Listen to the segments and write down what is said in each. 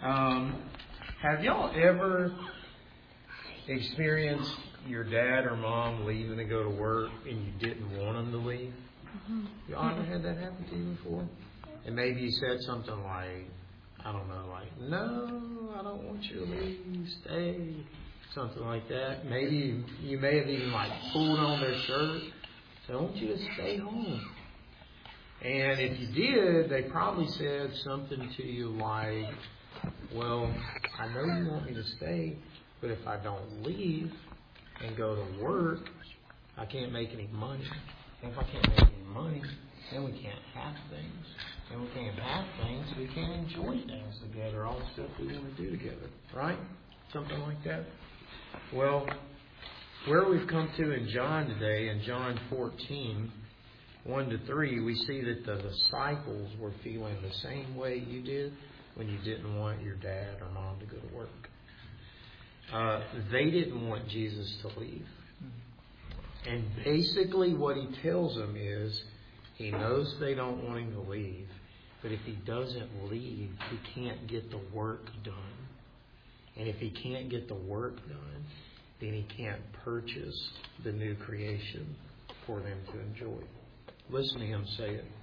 Have y'all ever experienced your dad or mom leaving to go to work and you didn't want them to leave? Y'all ever had that happen to you before? And maybe you said something like, I don't know, like, no, I don't want you to leave, stay, something like that. Maybe you may have even like pulled on their shirt, said, I want you to stay home. And if you did, they probably said something to you like, well, I know you want me to stay, but if I don't leave and go to work, I can't make any money. And if I can't make any money, then we can't have things. And we can't have things, we can't enjoy things together, all the stuff we want to do together. Right? Something like that. Well, where we've come to in John today, in John 14, 1-3, we see that the disciples were feeling the same way you did when you didn't want your dad or mom to go to work. They didn't want Jesus to leave. And basically what he tells them is he knows they don't want him to leave, but if he doesn't leave, he can't get the work done. And if he can't get the work done, then he can't purchase the new creation for them to enjoy. Listen to him say it.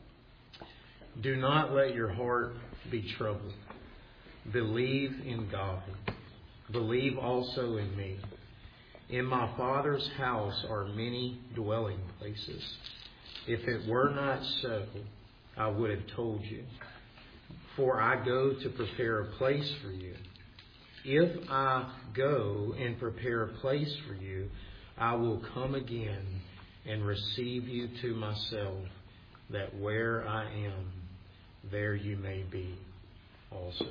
Do not let your heart be troubled. Believe in God. Believe also in me. In my Father's house are many dwelling places. If it were not so, I would have told you. For I go to prepare a place for you. If I go and prepare a place for you, I will come again and receive you to myself, that where I am, there you may be also.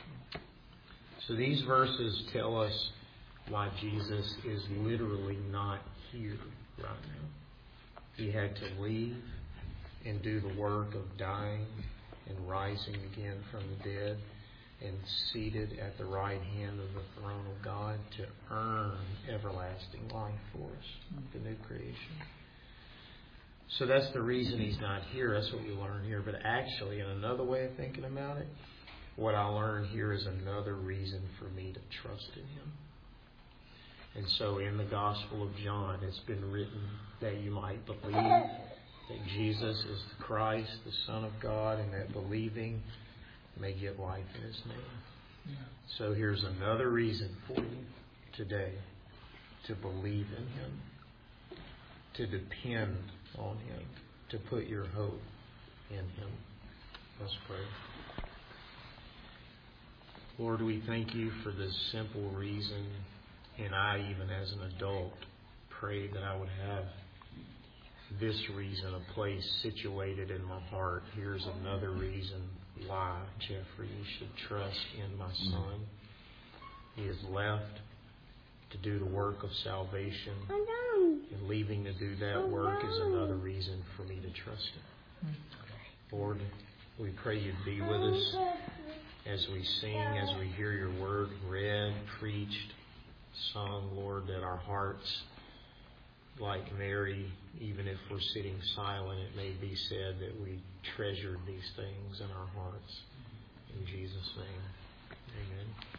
So these verses tell us why Jesus is literally not here right now. He had to leave and do the work of dying and rising again from the dead and seated at the right hand of the throne of God to earn everlasting life for us, the new creation. So that's the reason he's not here. That's what we learn here. But actually, in another way of thinking about it, what I learned here is another reason for me to trust in him. And so in the Gospel of John, it's been written that you might believe that Jesus is the Christ, the Son of God, and that believing may get life in his name. Yeah. So here's another reason for you today to believe in him, to depend on him, to put your hope in him. Let's pray. Lord, we thank you for this simple reason. And I, even as an adult, prayed that I would have this reason, a place situated in my heart. Here's another reason why, Jeffrey, you should trust in my son. He has left to do the work of salvation. And leaving to do that work is another reason for me to trust him. Lord, we pray you'd be with us as we sing, as we hear your word read, preached, sung, Lord, that our hearts, like Mary, even if we're sitting silent, it may be said that we treasured these things in our hearts. In Jesus' name, amen.